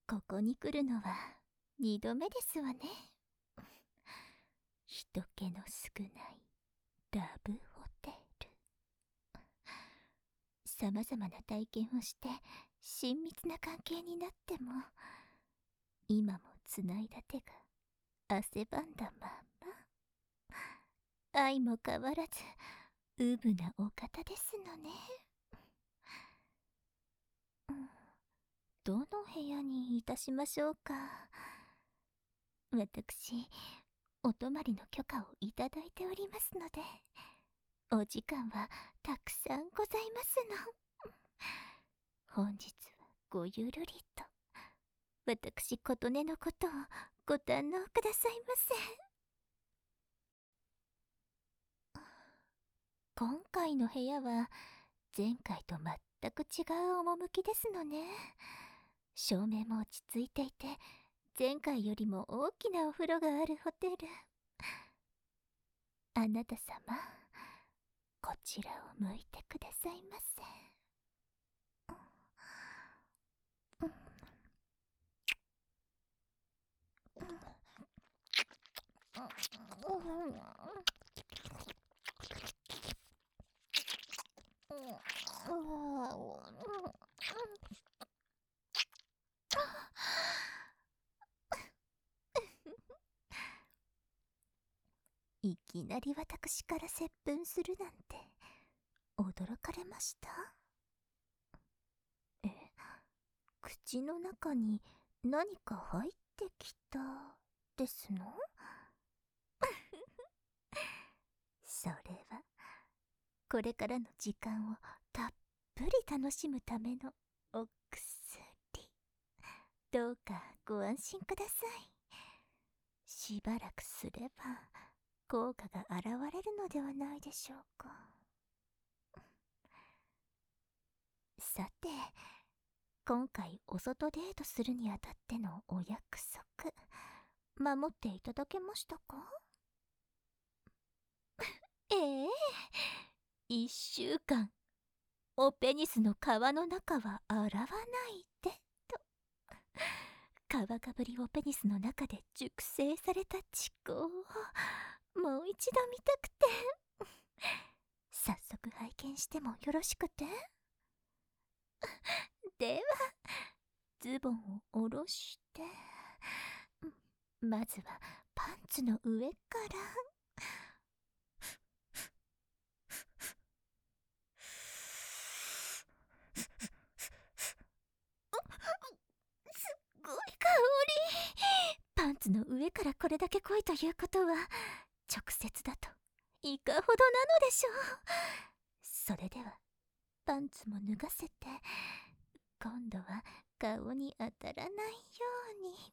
ここに来るのは二度目ですわね。人気の少ないラブホテル。さまざまな体験をして親密な関係になっても、今もつないだ手が汗ばんだまま。相も変わらずうぶなお方ですのね。どの部屋にいたしましょうか。私、お泊まりの許可をいただいておりますので、お時間はたくさんございますの。本日はごゆるりと、私琴音のことをご堪能くださいませ。今回の部屋は前回と全く違う趣ですのね。照明も落ち着いていて、前回よりも大きなお風呂があるホテル。あなた様、こちらを向いてくださいませ。いきなり私から接吻するなんて驚かれました？口の中に何か入ってきたですの？それはこれからの時間をたっぷり楽しむためのお薬。どうかご安心ください。しばらくすれば効果が現れるのではないでしょうか。さて、今回お外デートするにあたってのお約束、守っていただけましたか？1週間おペニスの皮の中は洗わないでと。皮がぶりおペニスの中で熟成された血行をもう一度見たくて。早速拝見してもよろしくて？ではズボンを下ろして、まずはパンツの上から。すごい香り。パンツの上からこれだけ濃いということは、直接だといかほどなのでしょう。それではパンツも脱がせて、今度は顔に当たらないように。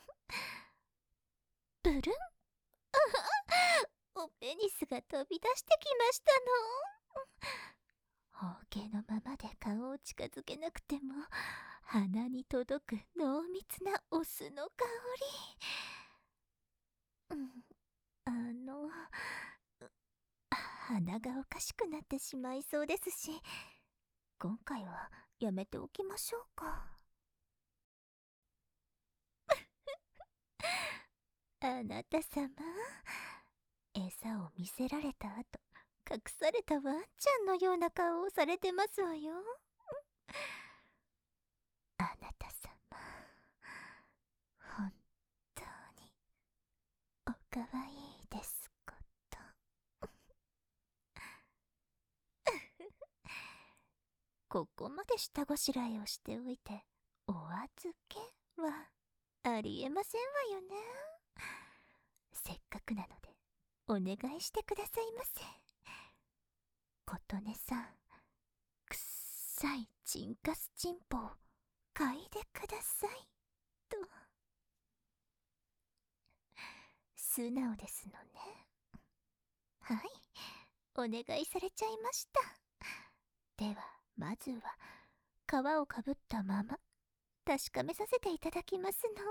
ブルン。おペニスが飛び出してきましたの。包茎のままで顔を近づけなくても鼻に届く濃密なお酢の香り。鼻がおかしくなってしまいそうですし、今回はやめておきましょうか。あなた様、餌を見せられた後、隠されたワンちゃんのような顔をされてますわよ。あなた様、本当におかわいいですこと。ここまで下ごしらえをしておいてお預けはありえませんわよね。せっかくなのでお願いしてくださいませ。琴音さん、くっさいチンカスチンポを嗅いでくださいと。素直ですのね。はい、お願いされちゃいました。ではまずは皮をかぶったまま確かめさせていただきますの。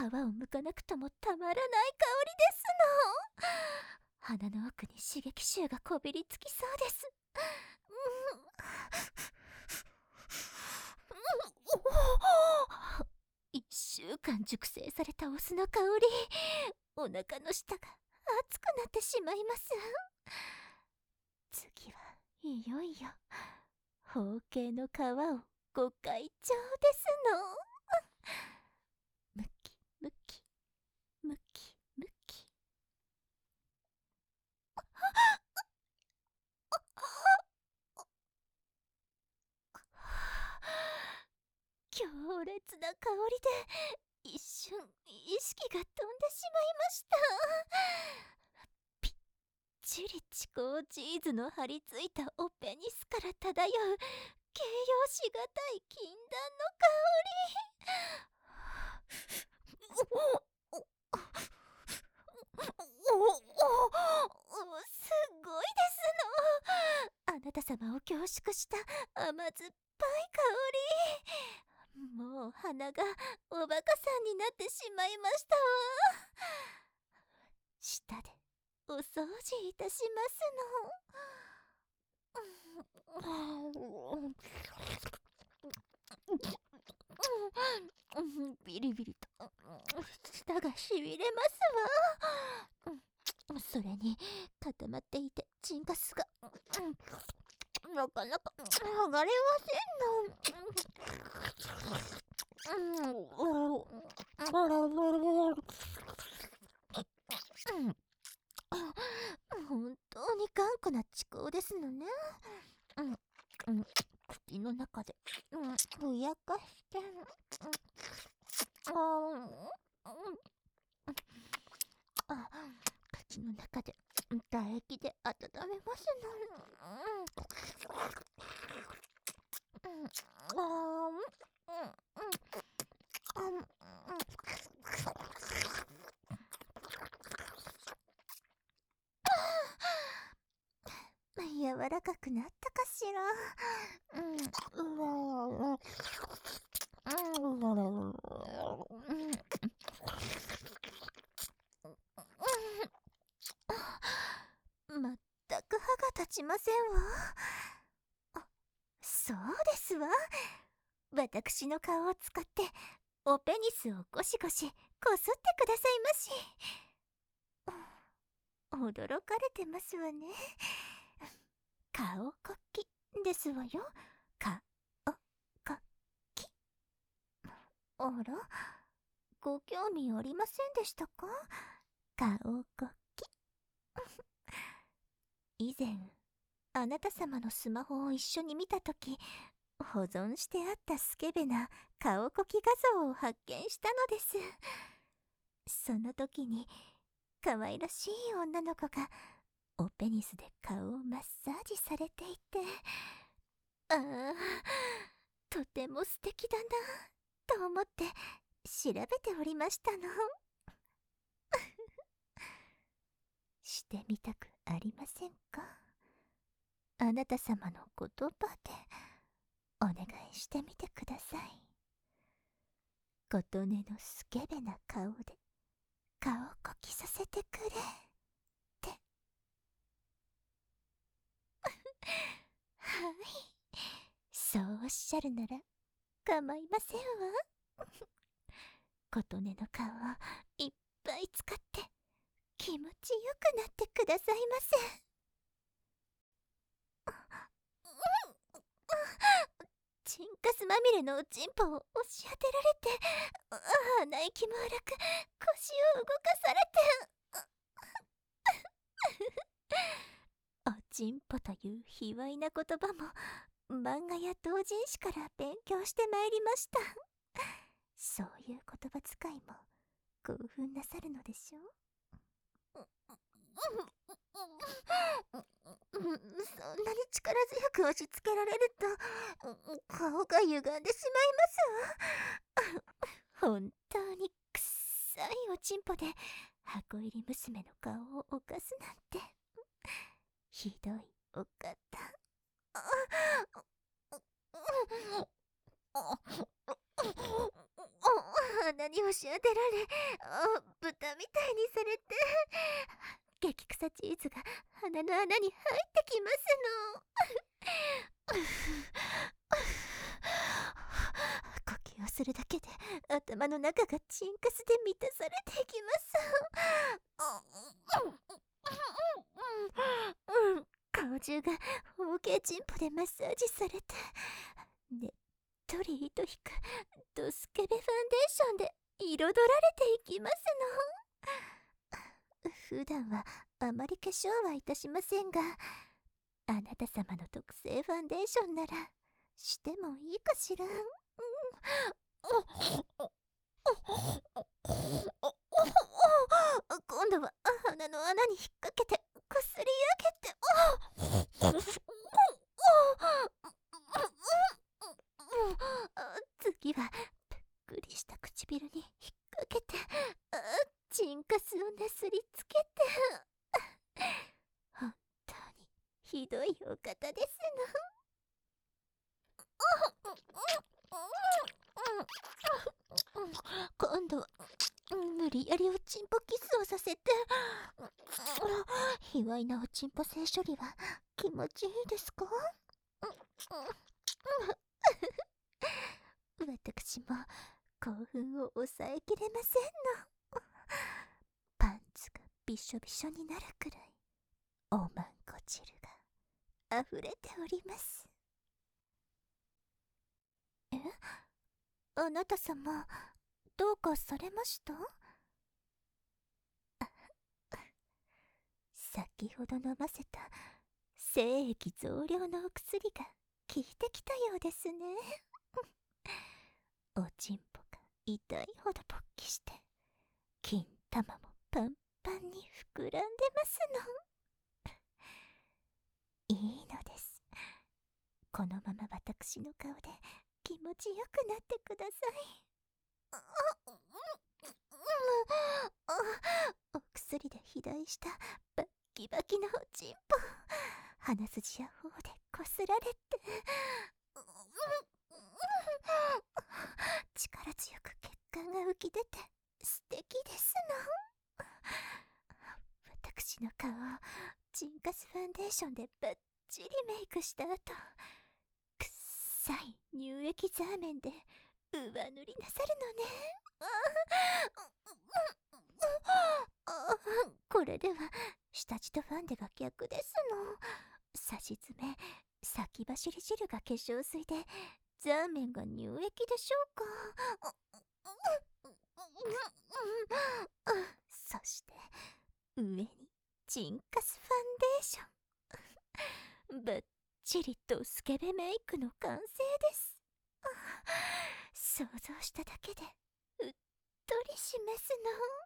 皮を剥かなくともたまらない香りですの。鼻の奥に刺激臭がこびりつきそうです。1週間熟成されたお酢の香り、お腹の下が熱くなってしまいます。次はいよいよ包茎の皮をご開帳ですの。むきむきむきむき。強烈な香りで一瞬意識が飛んでしまいました。ぴっちり蓄光チーズの張り付いたオペニスから漂う形容しがたい禁断の香り。すごいですの。あなた様を凝縮した甘酸っぱい香り。もう鼻がおバカさんになってしまいましたわ。舌でお掃除いたしますの。ビリビリと舌がしびれますわ。それに固まっていてチンカスがなかなか剥がれませんの。本当に頑固な痴口ですのね。口の中でふやかして口の中で唾液で温めますの。柔らかくなったかしら。まったく歯が立ちませんわ。そうですわ。私の顔を使っておペニスをゴシゴシこすってくださいまし。驚かれてますわね。顔こきですわよ。顔こき。あら、ご興味ありませんでしたか？顔こき。以前あなた様のスマホを一緒に見たとき、保存してあったスケベな顔こき画像を発見したのです。その時に可愛らしい女の子がおペニスで顔をマッサージされていて、とても素敵だなと思って調べておりましたの。してみたくありませんか？あなた様の言葉でお願いしてみてください。琴音のスケベな顔で顔こきさせてくれって。はい、そうおっしゃるなら構いませんわ。琴音の顔をいっぱい使って気持ちよくなってくださいませ。チンカスまみれのおちんぽを押し当てられて、鼻息も荒く腰を動かされて、おちんぽという卑猥な言葉も漫画や同人誌から勉強してまいりました。そういう言葉遣いも興奮なさるのでしょう。そんなに力強く押し付けられると顔が歪んでしまいますわ。本当にくっさいおちんぽで箱入り娘の顔を犯すなんてひどいお方。鼻鼻に押し当てられ、豚みたいにされて、激臭チーズが鼻の穴に入ってきますの。呼吸をするだけで頭の中がチンカスで満たされていきます。顔中が包茎チンポでマッサージされて、ねっとり糸引くドスケベファンデーションで彩られていきますの。普段はあまり化粧はいたしませんが、あなた様の特製ファンデーションならしてもいいかしら。今度は鼻の穴に引っ掛けてこすり上げて、次はぷっくりした唇に引っ掛けて、チンカスをなすりつけて、本当にひどいお方ですの。今度は無理やりおちんぽキスをさせて、卑猥なおちんぽ性処理は気持ちいいですか？私も興奮を抑えきれませんの。パンツがびしょびしょになるくらいおまんこ汁が溢れております。あなた様、どうかされました？先ほど飲ませた精液増量のお薬が効いてきたようですね。おちんぽが痛いほど勃起して、金玉もパンパンに膨らんでますの。いいのです。このまま私の顔で気持ちよくなってください。お薬で肥大したバッキバキのおちんぽ、鼻筋や頬でこすられて、力強く血管が浮き出て素敵ですの。私の顔をチンカスファンデーションでバッチリメイクした後、くっさい乳液ザーメンで上塗りなさるのね。これでは下地とファンデが逆ですの。さしずめ先走り汁が化粧水で、ザーメンが乳液でしょうか。そして上にチンカスファンデーション。バッチリとスケベメイクの完成です。想像しただけでうっとりしますの。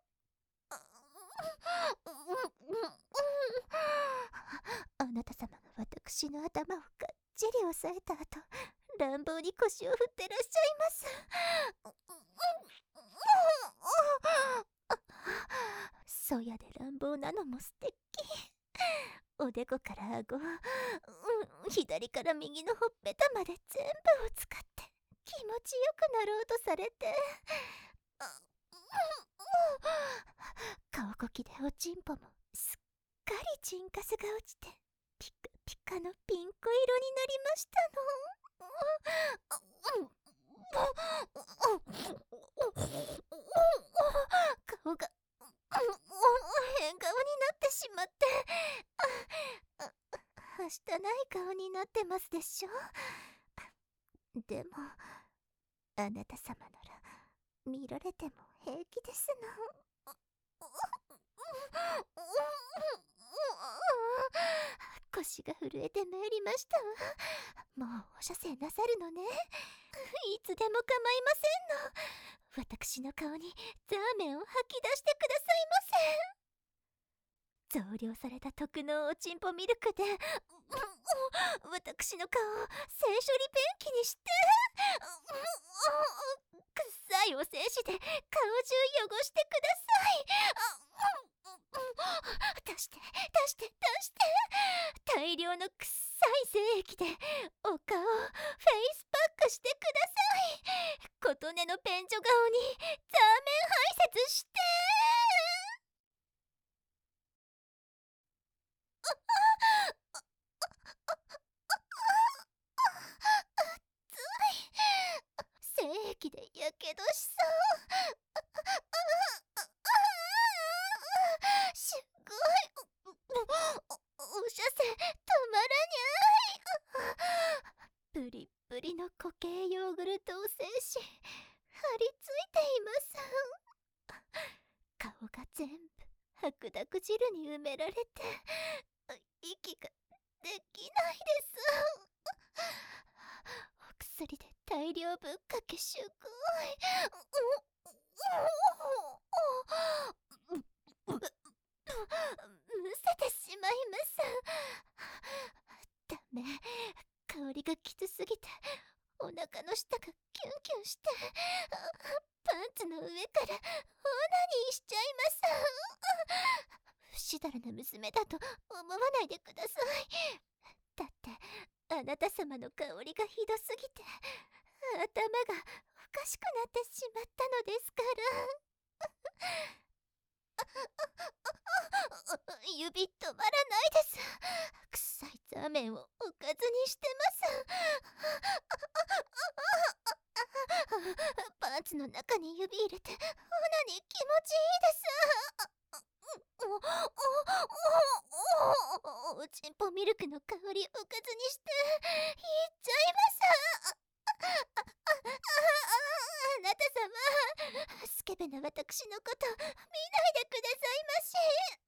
あなた様が私の頭をがっちり押さえた後、乱暴に腰を振ってらっしゃいます。そやで乱暴なのも素敵。おでこから顎、左から右のほっぺたまで全部を使って気持ちよくなろうとされて、顔こきでおちんぽもすっかりチンカスが落ちてピカピカのピンク色になりましたの。顔が変顔になってしまって、はしたない顔になってますでしょ。でもあなた様なら見られても平気ですの。腰が震えてまいりましたわ。もうお射精なさるのね。いつでも構いませんの。私の顔にザーメンを吐き出してくださいませ。増量された特納おちんぽミルクで私の顔を性処理便器にして、臭いお精子で顔中汚してください。出して大量の臭再生液でお顔をフェイスパックしてください。琴音の便所顔にザーメン排泄して。精液でやけどしそう。すごい。おしゃせ止まらにゃい。ブリッブリの固形ヨーグルトを精子張り付いています。顔が全部白濁汁に埋められて息ができないです。お薬で大量ぶっかけすごい。むせてしまいます。ダメ、香りがきつすぎてお腹の下がキュンキュンしてパンツの上からオナニーしちゃいます。不死だらな娘だと思わないでください。だってあなた様の香りがひどすぎて頭がおかしくなってしまったのですから。指止まらないです。臭いザーメンをおかずにしてます。パンツの中に指入れてオナニー気持ちいいです。おちんぽミルクの香りおかずにしていっちゃいます。あなた様、スケベな私のこと見ないでくださいまし。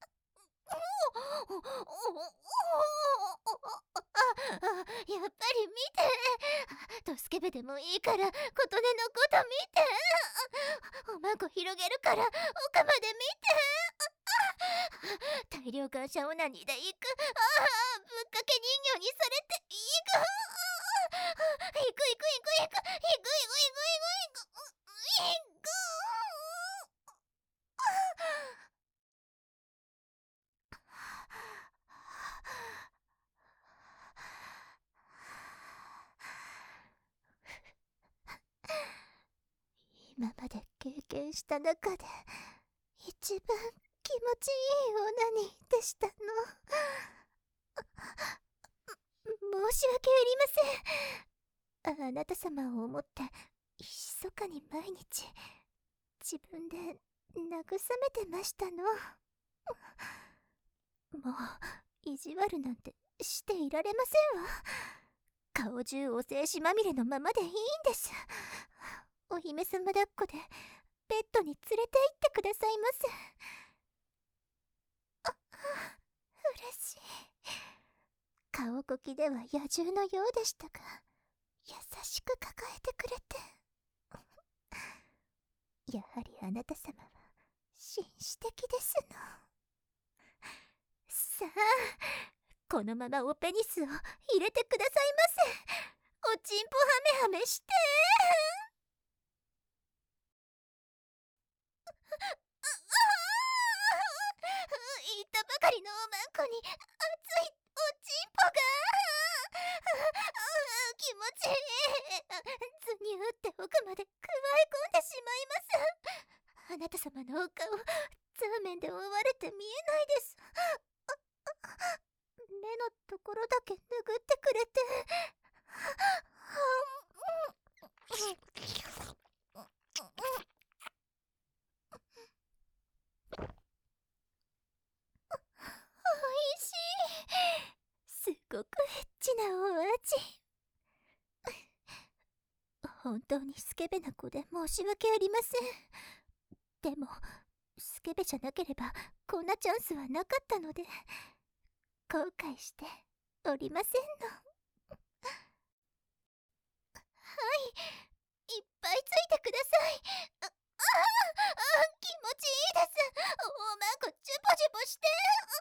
やっぱり見て。ドスケベでもいいから琴音のこと見て。おまんこ広げるから奥まで見て。大量感謝オナニーでいく。ぶっかけ人形にされていく。いくいくいくいくいくいくいくいくいくいく。今まで経験した中で一番気持ちいいオナニーでしたの。申し訳ありません。あなた様を思って密かに毎日自分で慰めてましたの。もう意地悪なんてしていられませんわ。顔中お精子まみれのままでいいんです。お姫様抱っこでベッドに連れて行ってくださいませ。嬉しい。顔こきでは野獣のようでしたが優しく抱えてくれて。やはりあなた様は紳士的ですの。さあ、このままオペニスを入れてくださいませ。おちんぽハメハメして。言ったばかりのおまんこに熱いおちんぽが気持ちいい。ズニューって奥までくわえ込んでしまいます。あなた様のお顔ザーメンで覆われて見えないです。目のところだけ拭ってくれて。おいしい。すごくエッチなお味。本当にスケベな子で申し訳ありません。でもスケベじゃなければこんなチャンスはなかったので後悔しておりませんの。はい、いっぱいついてください。気持ちいいです。おまんこチュポチュポして。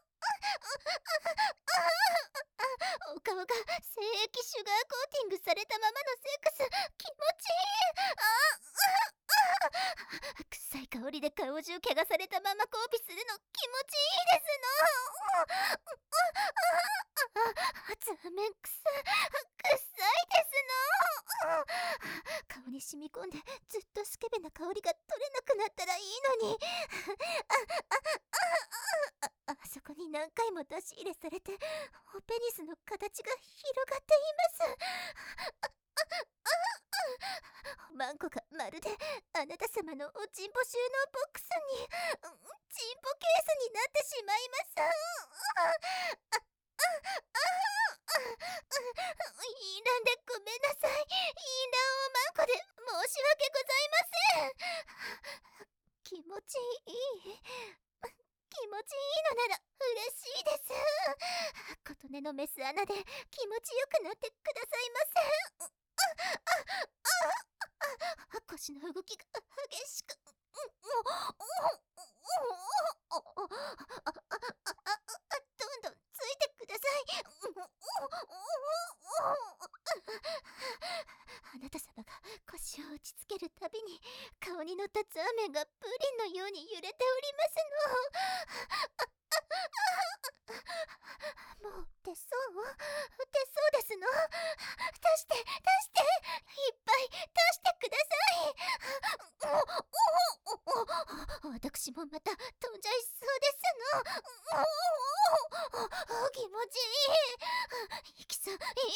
お顔が精液シュガーコーティングされたままのセックス気持ちいい。 臭い香りで顔中怪我されたまま交尾するの気持ちいいですの。ザーメン臭いですの。顔に染み込んでずっとスケベな香りが取れなくなったらいいのに。あそこに何回も出し入れされておペニスの形が広がっています。おまんこがまるであなた様のおちんぽ収納ボックスにチンポケースになってしまいます。イーランでごめんなさい。イーランおまんこで申し訳ございません。気持ちいい気持ちいいのなら嬉しいです。琴音のメス穴で気持ちよくなってくださいませ。腰の動きが激しくどんどんついてください。あなた様が腰を打ちつけるたびに顔に乗ったザーメンがプリンのように揺れておりますの。もう出そうですの。出していっぱい出してください。私もまた飛んじゃいそうですの。気持ちいい。行きそう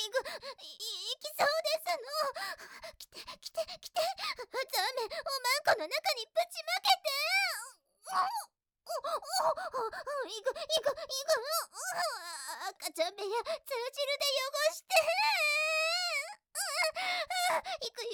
ですの。来てザーメンおまんこの中にぶちまけて。赤ちゃん部屋通汁で汚して。いく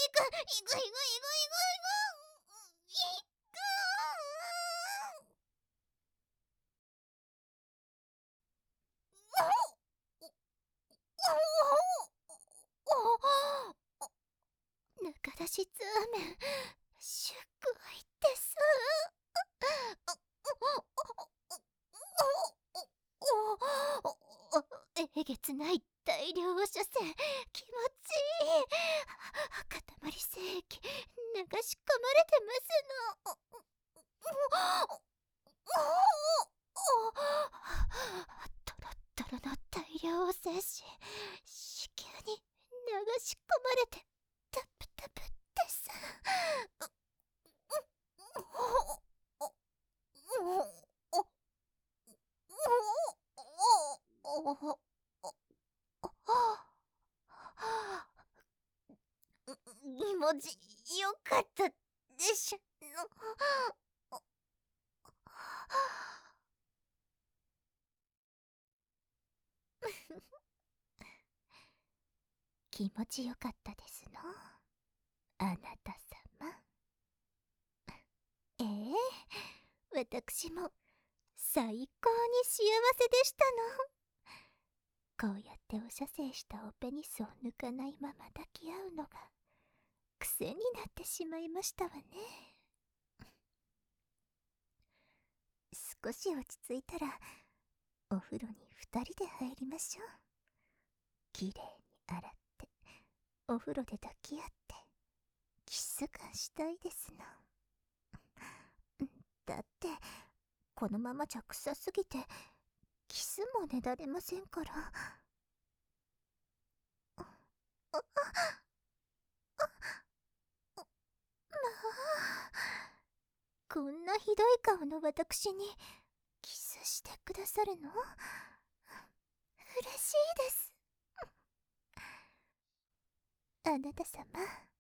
中出しザーメン祝杯です。えげつない大量射精気持ちいい。塊精液流し込まれてますの。トロットロの大量を精子子宮に流し込まれてタプタプです。気持ちよかったでしょ。気持ちよかったですの、あなた様。私も最高に幸せでしたの。こうやってお射精したおペニスを抜かないまま抱き合うのが癖になってしまいましたわね。少し落ち着いたらお風呂に2人で入りましょう。きれいに洗ってお風呂で抱き合ってキスがしたいですの。だってこのままじゃ臭すぎてキスもねだれませんから。こんなひどい顔の私にキスしてくださるの？嬉しいです。あなた様、